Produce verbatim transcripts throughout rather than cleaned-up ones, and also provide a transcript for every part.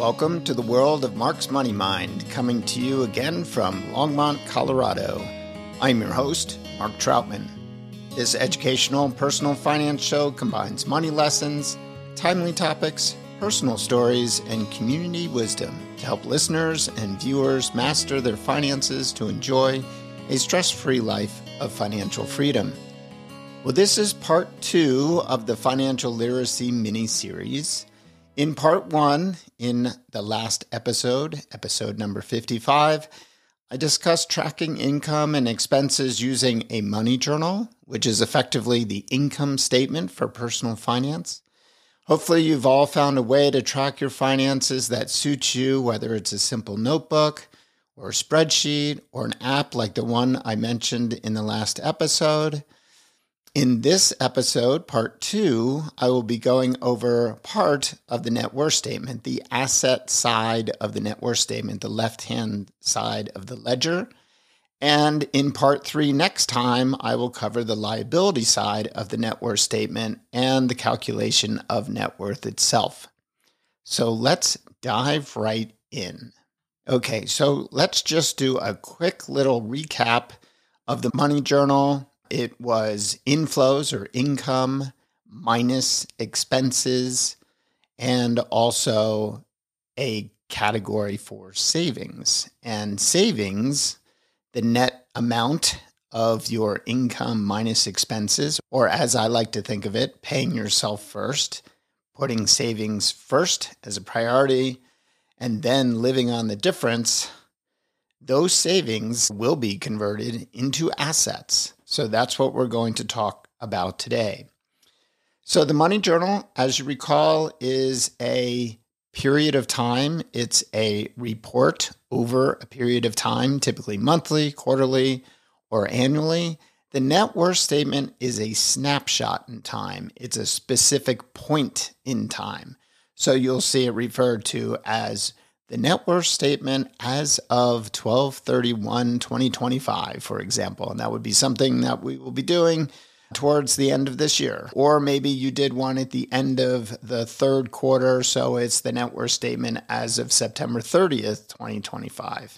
Welcome to the world of Mark's Money Mind, coming to you again from Longmont, Colorado. I'm your host, Mark Troutman. This educational and personal finance show combines money lessons, timely topics, personal stories, and community wisdom to help listeners and viewers master their finances to enjoy a stress-free life of financial freedom. Well, this is part two of the Financial Literacy mini-series. In part one, in the last episode, episode number fifty-five, I discussed tracking income and expenses using a money journal, which is effectively the income statement for personal finance. Hopefully, you've all found a way to track your finances that suits you, whether it's a simple notebook or a spreadsheet or an app like the one I mentioned in the last episode. In this episode, part two, I will be going over part of the net worth statement, the asset side of the net worth statement, the left-hand side of the ledger. And in part three next time, I will cover the liability side of the net worth statement and the calculation of net worth itself. So let's dive right in. Okay, so let's just do a quick little recap of the money journal. It was inflows or income minus expenses and also a category for savings. And savings, the net amount of your income minus expenses, or as I like to think of it, paying yourself first, putting savings first as a priority, and then living on the difference. Those savings will be converted into assets. So that's what we're going to talk about today. So the money journal, as you recall, is a period of time. It's a report over a period of time, typically monthly, quarterly, or annually. The net worth statement is a snapshot in time. It's a specific point in time. So you'll see it referred to as the net worth statement as of twelve thirty-one twenty twenty-five, for example. And that would be something that we will be doing towards the end of this year. Or maybe you did one at the end of the third quarter, so it's the net worth statement as of September thirtieth, twenty twenty-five.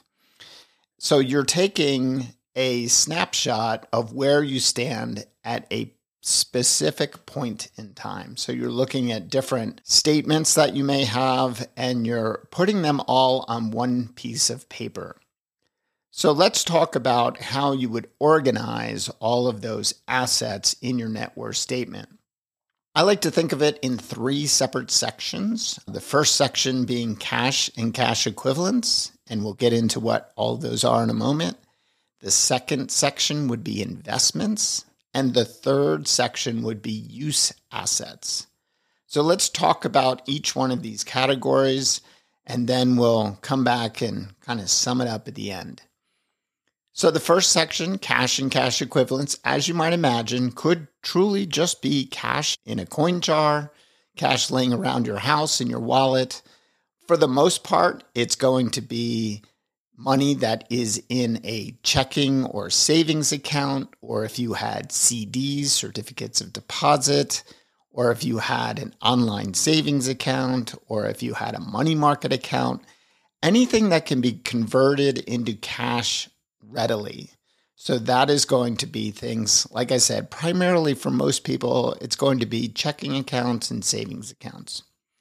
So you're taking a snapshot of where you stand at a specific point in time. So you're looking at different statements that you may have, and you're putting them all on one piece of paper. So let's talk about how you would organize all of those assets in your net worth statement. I like to think of it in three separate sections. The first section being cash and cash equivalents, and we'll get into what all of those are in a moment. The second section would be investments. And the third section would be use assets. So let's talk about each one of these categories, and then we'll come back and kind of sum it up at the end. So the first section, cash and cash equivalents, as you might imagine, could truly just be cash in a coin jar, cash laying around your house in your wallet. For the most part, it's going to be money that is in a checking or savings account, or if you had C Ds, certificates of deposit, or if you had an online savings account, or if you had a money market account, anything that can be converted into cash readily. So that is going to be things, like I said, primarily for most people, it's going to be checking accounts and savings accounts.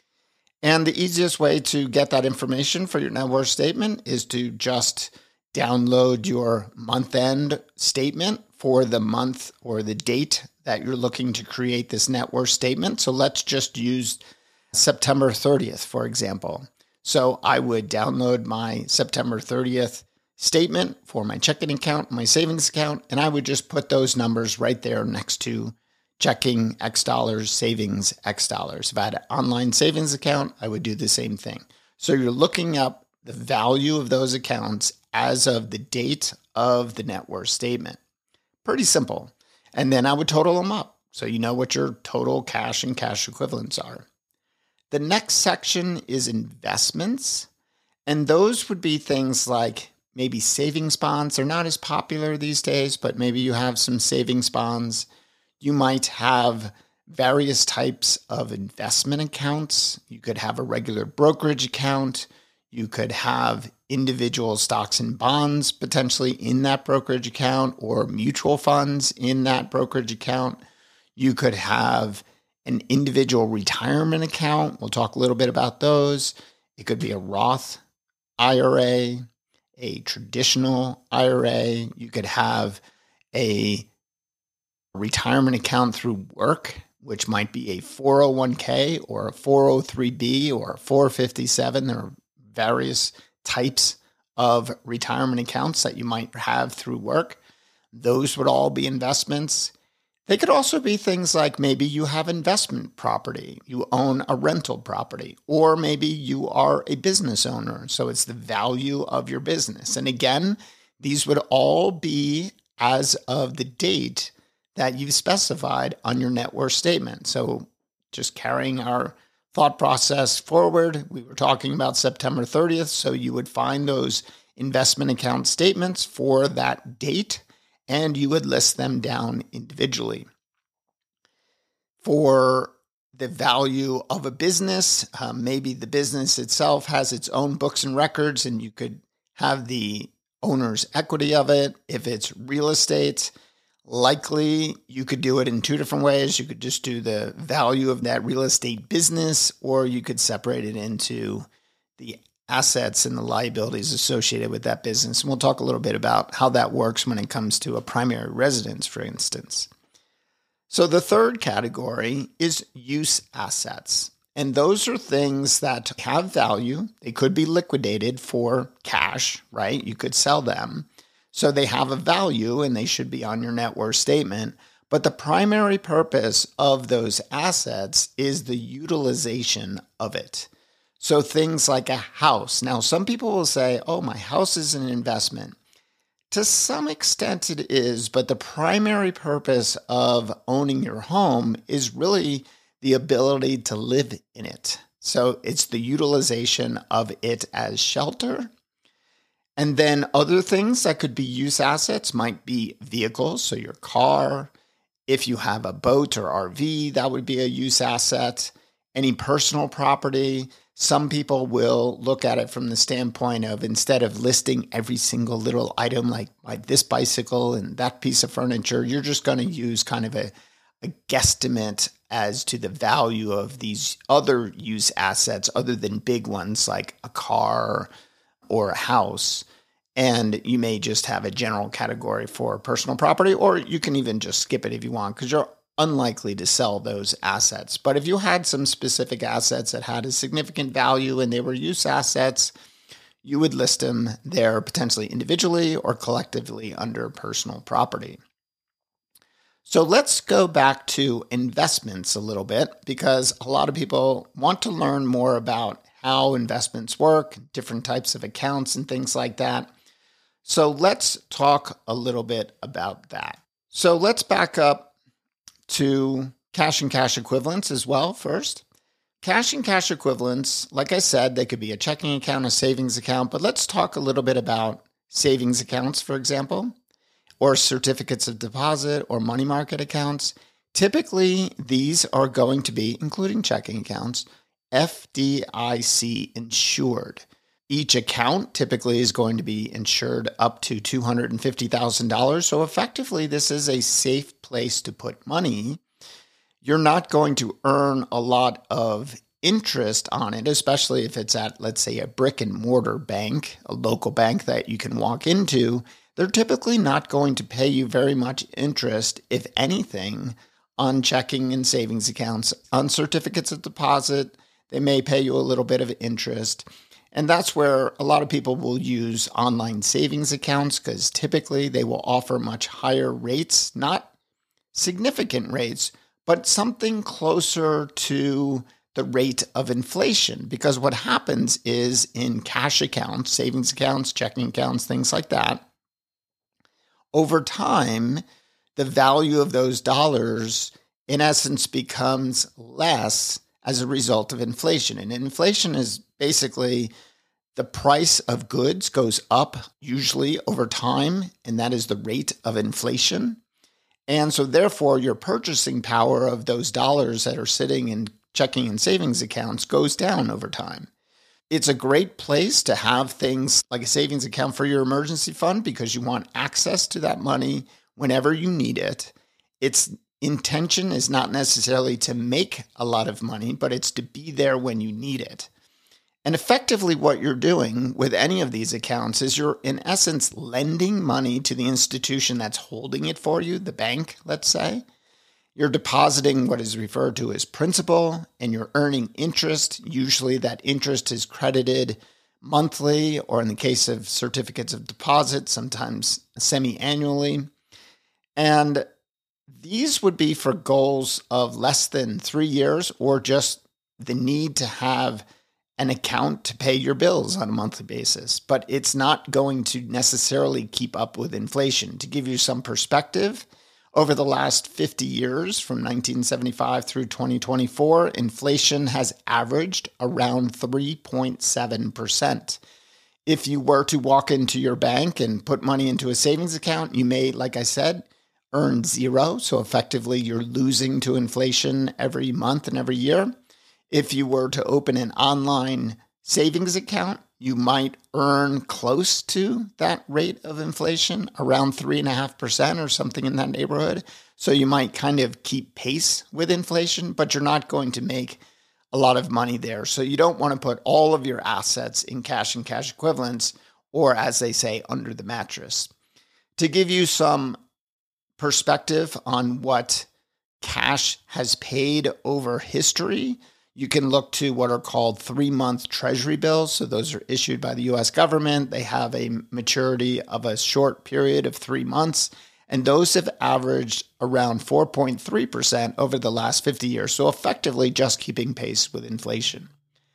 And the easiest way to get that information for your net worth statement is to just download your month-end statement for the month or the date that you're looking to create this net worth statement. So let's just use September thirtieth, for example. So I would download my September thirtieth statement for my checking account, my savings account, and I would just put those numbers right there next to checking X dollars, savings X dollars. If I had an online savings account, I would do the same thing. So you're looking up the value of those accounts as of the date of the net worth statement. Pretty simple. And then I would total them up, so you know what your total cash and cash equivalents are. The next section is investments, and those would be things like maybe savings bonds. They're not as popular these days, but maybe you have some savings bonds. You might have various types of investment accounts. You could have a regular brokerage account. You could have individual stocks and bonds potentially in that brokerage account, or mutual funds in that brokerage account. You could have an individual retirement account. We'll talk a little bit about those. It could be a Roth I R A, a traditional I R A. You could have a retirement account through work, which might be a four oh one k or a four oh three b or a four fifty-seven. There are various types of retirement accounts that you might have through work. Those would all be investments. They could also be things like maybe you have investment property, you own a rental property, or maybe you are a business owner. So it's the value of your business. And again, these would all be as of the date that you've specified on your net worth statement. So just carrying our thought process forward, we were talking about September thirtieth. So you would find those investment account statements for that date, and you would list them down individually. For the value of a business, uh, maybe the business itself has its own books and records, and you could have the owner's equity of it. If it's real estate, likely you could do it in two different ways. You could just do the value of that real estate business, or you could separate it into the assets and the liabilities associated with that business. And we'll talk a little bit about how that works when it comes to a primary residence, for instance. So the third category is use assets. And those are things that have value. They could be liquidated for cash, right? You could sell them. So they have a value and they should be on your net worth statement. But the primary purpose of those assets is the utilization of it. So things like a house. Now, some people will say, oh, my house is an investment. To some extent it is, but the primary purpose of owning your home is really the ability to live in it. So it's the utilization of it as shelter. And then other things that could be use assets might be vehicles, so your car. If you have a boat or R V, that would be a use asset. Any personal property. Some people will look at it from the standpoint of, instead of listing every single little item like, like this bicycle and that piece of furniture, you're just going to use kind of a, a guesstimate as to the value of these other use assets other than big ones like a car or a house. And you may just have a general category for personal property, or you can even just skip it if you want, because you're unlikely to sell those assets. But if you had some specific assets that had a significant value and they were use assets, you would list them there potentially individually or collectively under personal property. So let's go back to investments a little bit, because a lot of people want to learn more about how investments work, different types of accounts and things like that. So let's talk a little bit about that. So let's back up to cash and cash equivalents as well first. Cash and cash equivalents, like I said, they could be a checking account, a savings account, but let's talk a little bit about savings accounts, for example, or certificates of deposit or money market accounts. Typically, these are going to be, including checking accounts, F D I C insured. Each account typically is going to be insured up to two hundred fifty thousand dollars. So effectively, this is a safe place to put money. You're not going to earn a lot of interest on it, especially if it's at, let's say, a brick and mortar bank, a local bank that you can walk into. They're typically not going to pay you very much interest, if anything, on checking and savings accounts. On certificates of deposit, they may pay you a little bit of interest. And that's where a lot of people will use online savings accounts, because typically they will offer much higher rates, not significant rates, but something closer to the rate of inflation. Because what happens is, in cash accounts, savings accounts, checking accounts, things like that, over time, the value of those dollars in essence becomes less as a result of inflation. And inflation is basically the price of goods goes up usually over time, and that is the rate of inflation. And so therefore, your purchasing power of those dollars that are sitting in checking and savings accounts goes down over time. It's a great place to have things like a savings account for your emergency fund because you want access to that money whenever you need it. Its intention is not necessarily to make a lot of money, but it's to be there when you need it. And effectively what you're doing with any of these accounts is you're in essence lending money to the institution that's holding it for you, the bank, let's say. You're depositing what is referred to as principal, and you're earning interest. Usually that interest is credited monthly, or in the case of certificates of deposit, sometimes semi-annually. And these would be for goals of less than three years or just the need to have an account to pay your bills on a monthly basis. But it's not going to necessarily keep up with inflation. To give you some perspective, over the last fifty years, from nineteen seventy-five through twenty twenty-four, inflation has averaged around three point seven percent. If you were to walk into your bank and put money into a savings account, you may, like I said, earn zero. So effectively, you're losing to inflation every month and every year. If you were to open an online savings account, you might earn close to that rate of inflation, around three point five percent or something in that neighborhood. So you might kind of keep pace with inflation, but you're not going to make a lot of money there. So you don't want to put all of your assets in cash and cash equivalents, or as they say, under the mattress. To give you some perspective on what cash has paid over history, you can look to what are called three-month treasury bills. So those are issued by the U S government. They have a maturity of a short period of three months. And those have averaged around four point three percent over the last fifty years. So effectively just keeping pace with inflation.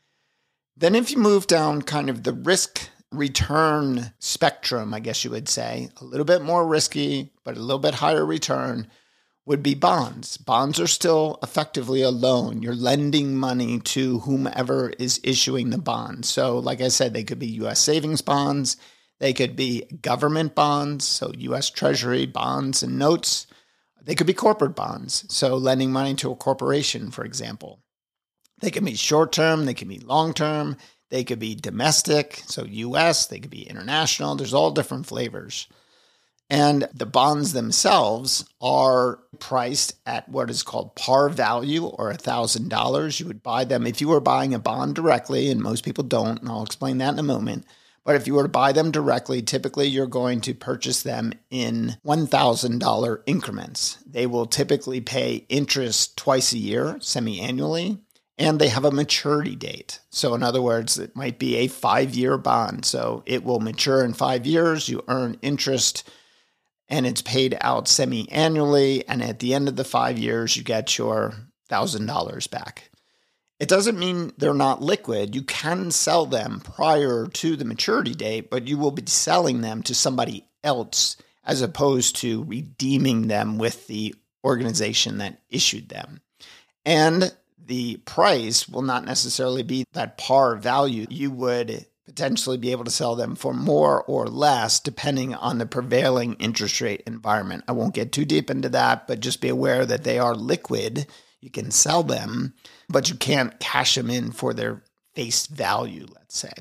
Then if you move down kind of the risk return spectrum, I guess you would say, a little bit more risky, but a little bit higher return, would be bonds. Bonds are still effectively a loan. You're lending money to whomever is issuing the bond. So like I said, they could be U S savings bonds. They could be government bonds, so U S Treasury bonds and notes. They could be corporate bonds, so lending money to a corporation, for example. They can be short-term. They can be long-term. They could be domestic, so U S. They could be international. There's all different flavors. And the bonds themselves are priced at what is called par value, or one thousand dollars. You would buy them if you were buying a bond directly, and most people don't, and I'll explain that in a moment. But if you were to buy them directly, typically you're going to purchase them in one thousand dollars increments. They will typically pay interest twice a year, semi-annually, and they have a maturity date. So in other words, it might be a five-year bond. So it will mature in five years. You earn interest and it's paid out semi-annually, and at the end of the five years, you get your one thousand dollars back. It doesn't mean they're not liquid. You can sell them prior to the maturity date, but you will be selling them to somebody else as opposed to redeeming them with the organization that issued them. And the price will not necessarily be that par value. You would potentially be able to sell them for more or less depending on the prevailing interest rate environment. I won't get too deep into that, but just be aware that they are liquid. You can sell them, but you can't cash them in for their face value, let's say.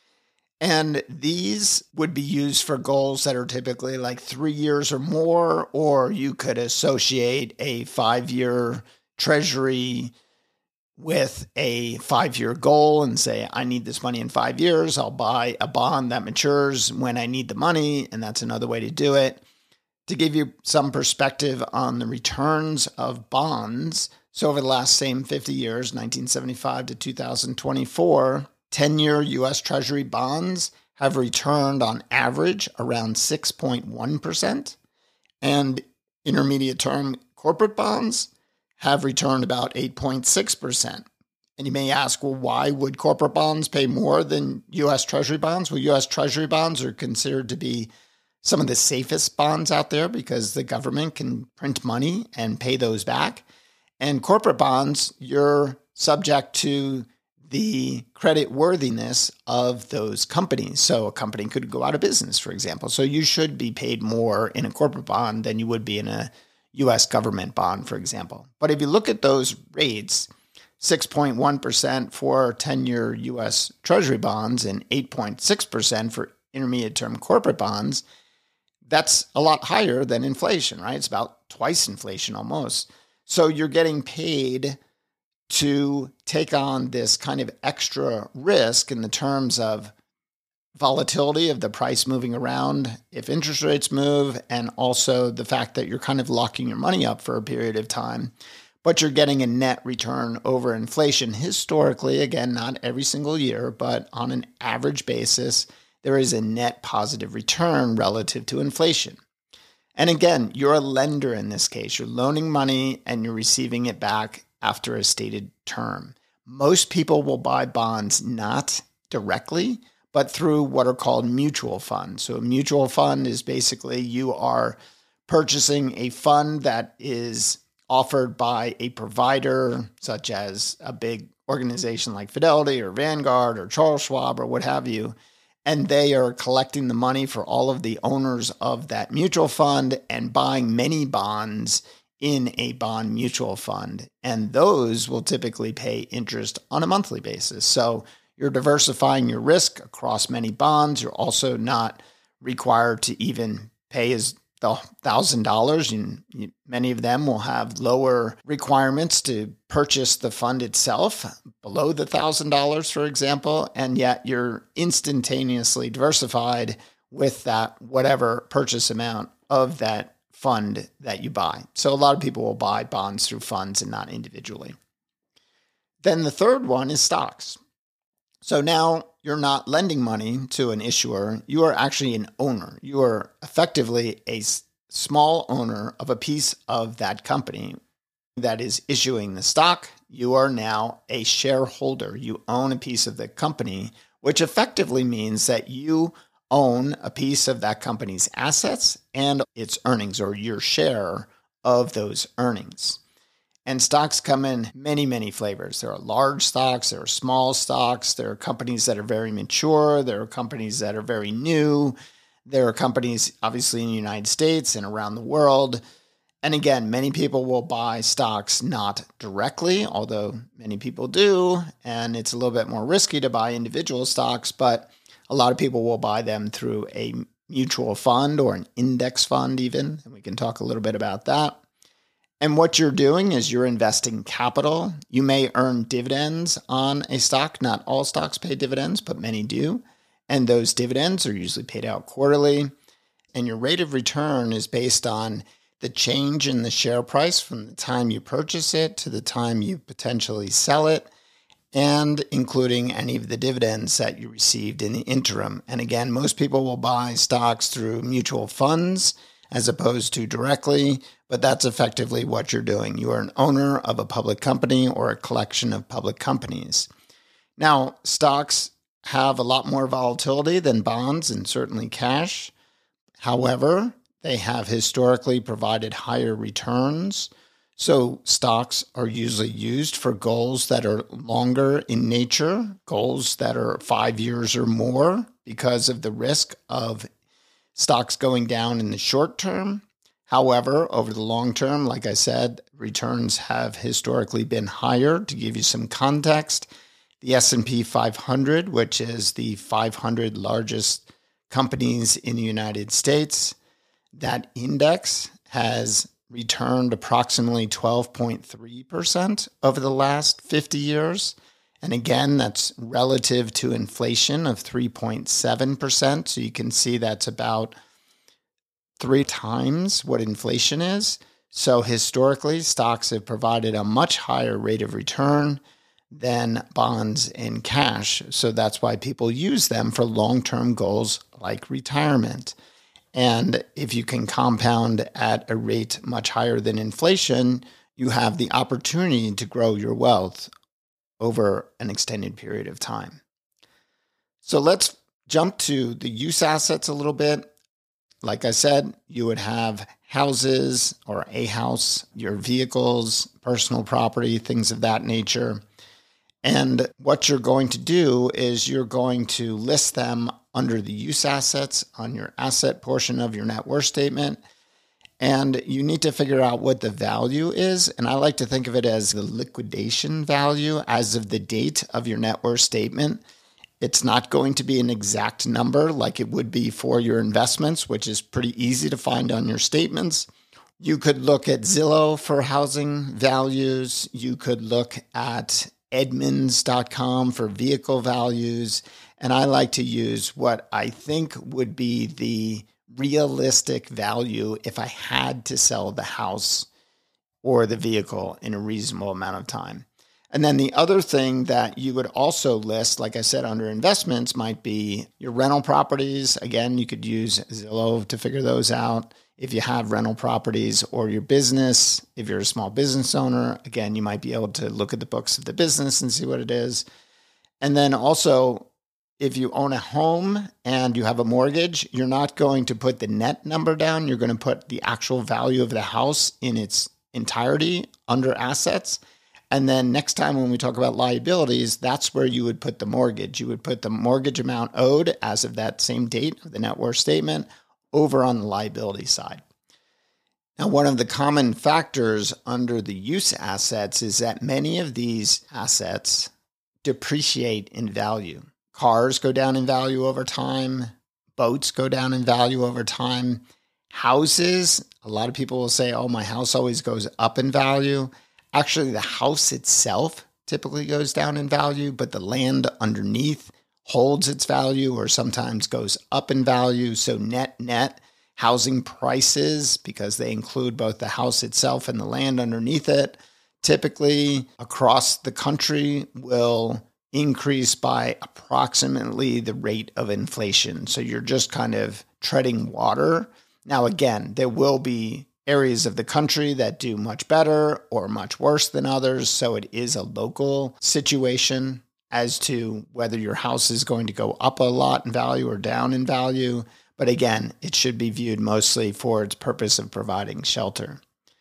And these would be used for goals that are typically like three years or more, or you could associate a five-year treasury with a five-year goal and say, I need this money in five years. I'll buy a bond that matures when I need the money, and that's another way to do it. To give you some perspective on the returns of bonds, so over the last same fifty years, nineteen seventy-five to two thousand twenty-four, ten-year U S Treasury bonds have returned on average around six point one percent, and intermediate-term corporate bonds have returned about eight point six percent. And you may ask, well, why would corporate bonds pay more than U S Treasury bonds? Well, U S Treasury bonds are considered to be some of the safest bonds out there because the government can print money and pay those back. And corporate bonds, you're subject to the credit worthiness of those companies. So a company could go out of business, for example. So you should be paid more in a corporate bond than you would be in a U S government bond, for example. But if you look at those rates, six point one percent for ten-year U S Treasury bonds and eight point six percent for intermediate-term corporate bonds, that's a lot higher than inflation, right? It's about twice inflation almost. So you're getting paid to take on this kind of extra risk in the terms of volatility of the price moving around if interest rates move, and also the fact that you're kind of locking your money up for a period of time, but you're getting a net return over inflation. Historically, again, not every single year, but on an average basis, there is a net positive return relative to inflation. And again, you're a lender in this case. You're loaning money and you're receiving it back after a stated term. Most people will buy bonds not directly, but through what are called mutual funds. So a mutual fund is basically you are purchasing a fund that is offered by a provider, such as a big organization like Fidelity or Vanguard or Charles Schwab or what have you, and they are collecting the money for all of the owners of that mutual fund and buying many bonds in a bond mutual fund. And those will typically pay interest on a monthly basis. So you're diversifying your risk across many bonds. You're also not required to even pay as the one thousand dollars. You, you, many of them will have lower requirements to purchase the fund itself, below the one thousand dollars, for example, and yet you're instantaneously diversified with that whatever purchase amount of that fund that you buy. So a lot of people will buy bonds through funds and not individually. Then the third one is stocks. So now you're not lending money to an issuer. You are actually an owner. You are effectively a small owner of a piece of that company that is issuing the stock. You are now a shareholder. You own a piece of the company, which effectively means that you own a piece of that company's assets and its earnings, or your share of those earnings. And stocks come in many, many flavors. There are large stocks, there are small stocks, there are companies that are very mature, there are companies that are very new, there are companies obviously in the United States and around the world. And again, many people will buy stocks not directly, although many people do, and it's a little bit more risky to buy individual stocks, but a lot of people will buy them through a mutual fund or an index fund even, and we can talk a little bit about that. And what you're doing is you're investing capital. You may earn dividends on a stock. Not all stocks pay dividends, but many do. And those dividends are usually paid out quarterly. And your rate of return is based on the change in the share price from the time you purchase it to the time you potentially sell it, and including any of the dividends that you received in the interim. And again, most people will buy stocks through mutual funds as opposed to directly, but that's effectively what you're doing. You are an owner of a public company or a collection of public companies. Now, stocks have a lot more volatility than bonds and certainly cash. However, they have historically provided higher returns. So stocks are usually used for goals that are longer in nature, goals that are five years or more, because of the risk of stocks going down in the short term. However, over the long term, like I said, returns have historically been higher. To give you some context, the S and P five hundred, which is the five hundred largest companies in the United States, that index has returned approximately twelve point three percent over the last fifty years. And again, that's relative to inflation of three point seven percent. So you can see that's about three times what inflation is. So historically, stocks have provided a much higher rate of return than bonds and cash. So that's why people use them for long-term goals like retirement. And if you can compound at a rate much higher than inflation, you have the opportunity to grow your wealth over an extended period of time. So let's jump to the use assets a little bit. Like I said, you would have houses or a house, your vehicles, personal property, things of that nature. And what you're going to do is you're going to list them under the use assets on your asset portion of your net worth statement. And you need to figure out what the value is. And I like to think of it as the liquidation value as of the date of your net worth statement. It's not going to be an exact number like it would be for your investments, which is pretty easy to find on your statements. You could look at Zillow for housing values. You could look at Edmunds dot com for vehicle values. And I like to use what I think would be the realistic value if I had to sell the house or the vehicle in a reasonable amount of time. And then the other thing that you would also list, like I said, under investments might be your rental properties. Again, you could use Zillow to figure those out. If you have rental properties, or your business, if you're a small business owner, again, you might be able to look at the books of the business and see what it is. And then also, if you own a home and you have a mortgage, you're not going to put the net number down. You're going to put the actual value of the house in its entirety under assets. And then next time when we talk about liabilities, that's where you would put the mortgage. You would put the mortgage amount owed as of that same date of the net worth statement over on the liability side. Now, one of the common factors under the use assets is that many of these assets depreciate in value. Cars go down in value over time. Boats go down in value over time. Houses, a lot of people will say, oh, my house always goes up in value. Actually, the house itself typically goes down in value, but the land underneath holds its value or sometimes goes up in value. So net, net, housing prices, because they include both the house itself and the land underneath it, typically across the country will increase by approximately the rate of inflation. So you're just kind of treading water. Now, again, there will be areas of the country that do much better or much worse than others. So it is a local situation as to whether your house is going to go up a lot in value or down in value. But again, it should be viewed mostly for its purpose of providing shelter.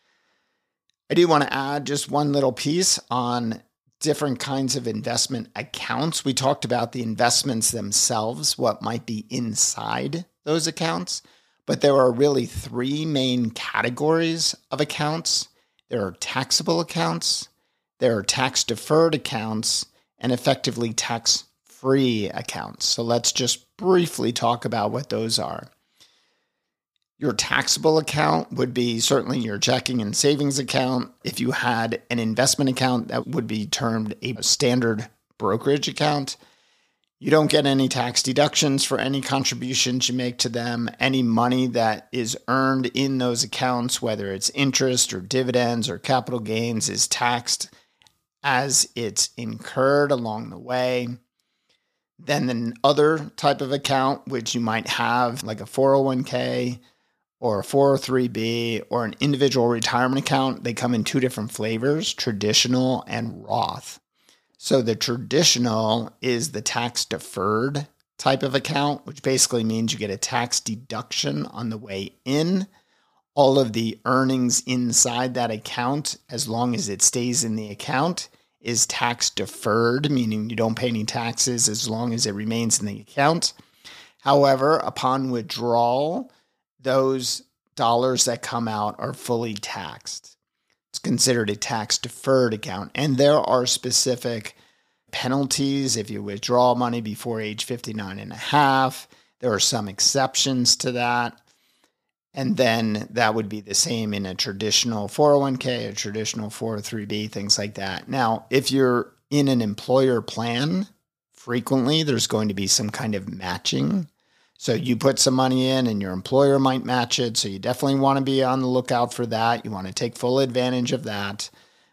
I do want to add just one little piece on different kinds of investment accounts. We talked about the investments themselves, what might be inside those accounts, but there are really three main categories of accounts. There are taxable accounts, there are tax-deferred accounts, and effectively tax-free accounts. So let's just briefly talk about what those are. Your taxable account would be certainly your checking and savings account. If you had an investment account, that would be termed a standard brokerage account. You don't get any tax deductions for any contributions you make to them. Any money that is earned in those accounts, whether it's interest or dividends or capital gains, is taxed as it's incurred along the way. Then the other type of account, which you might have, like a four oh one k, or a four oh three b, or an individual retirement account, they come in two different flavors, traditional and Roth. So the traditional is the tax-deferred type of account, which basically means you get a tax deduction on the way in. All of the earnings inside that account, as long as it stays in the account, is tax-deferred, meaning you don't pay any taxes as long as it remains in the account. However, upon withdrawal, those dollars that come out are fully taxed. It's considered a tax-deferred account, and there are specific penalties if you withdraw money before age fifty-nine and a half. There are some exceptions to that, and then that would be the same in a traditional four oh one k, a traditional four oh three b, things like that. Now, if you're in an employer plan, frequently there's going to be some kind of matching. So you put some money in and your employer might match it. So you definitely want to be on the lookout for that. You want to take full advantage of that.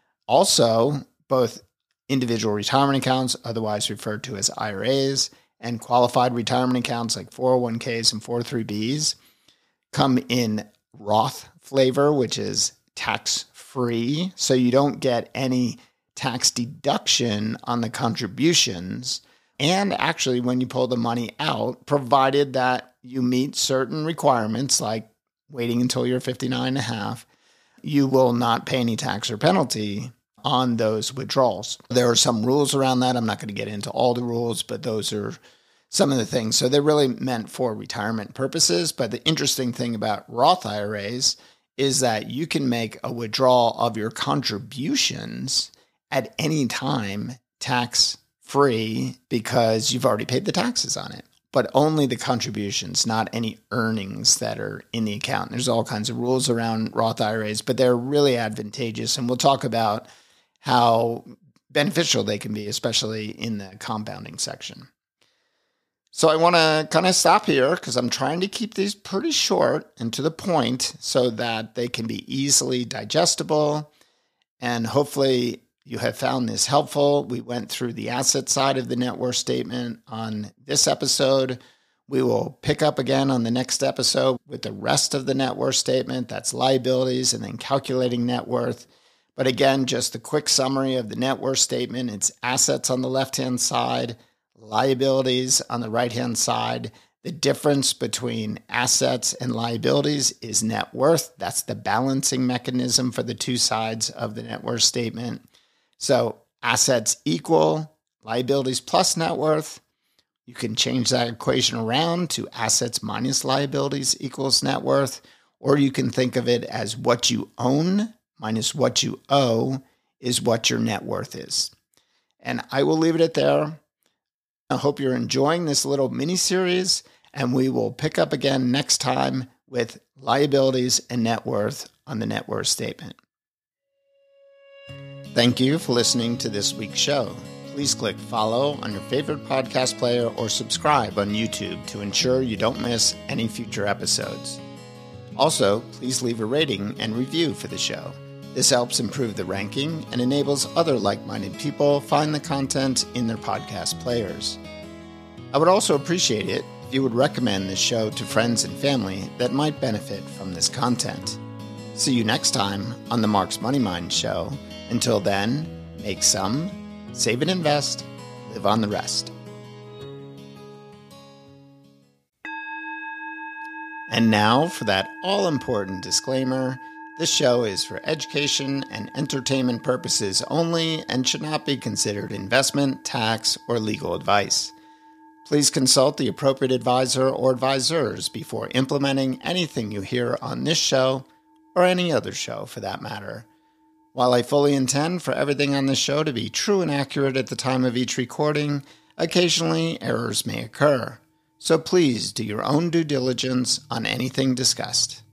Also, both individual retirement accounts, otherwise referred to as I R As, and qualified retirement accounts like four oh one k's and four oh three b's come in Roth flavor, which is tax-free. So you don't get any tax deduction on the contributions. And actually, when you pull the money out, provided that you meet certain requirements, like waiting until you're fifty-nine and a half, you will not pay any tax or penalty on those withdrawals. There are some rules around that. I'm not going to get into all the rules, but those are some of the things. So they're really meant for retirement purposes. But the interesting thing about Roth I R As is that you can make a withdrawal of your contributions at any time tax-free because you've already paid the taxes on it, but only the contributions, not any earnings that are in the account. There's all kinds of rules around Roth I R As, but they're really advantageous, and we'll talk about how beneficial they can be, especially in the compounding section. So I want to kind of stop here because I'm trying to keep these pretty short and to the point so that they can be easily digestible. And hopefully you have found this helpful. We went through the asset side of the net worth statement on this episode. We will pick up again on the next episode with the rest of the net worth statement. That's liabilities and then calculating net worth. But again, just a quick summary of the net worth statement. It's assets on the left-hand side, liabilities on the right-hand side. The difference between assets and liabilities is net worth. That's the balancing mechanism for the two sides of the net worth statement. So assets equal liabilities plus net worth. You can change that equation around to assets minus liabilities equals net worth, or you can think of it as what you own minus what you owe is what your net worth is. And I will leave it at there. I hope you're enjoying this little mini-series, and we will pick up again next time with liabilities and net worth on the net worth statement. Thank you for listening to this week's show. Please click follow on your favorite podcast player or subscribe on YouTube to ensure you don't miss any future episodes. Also, please leave a rating and review for the show. This helps improve the ranking and enables other like-minded people find the content in their podcast players. I would also appreciate it if you would recommend this show to friends and family that might benefit from this content. See you next time on the Mark's Money Mind Show. Until then, make some, save and invest, live on the rest. And now for that all-important disclaimer. This show is for education and entertainment purposes only and should not be considered investment, tax, or legal advice. Please consult the appropriate advisor or advisors before implementing anything you hear on this show or any other show for that matter. While I fully intend for everything on this show to be true and accurate at the time of each recording, occasionally errors may occur. So please do your own due diligence on anything discussed.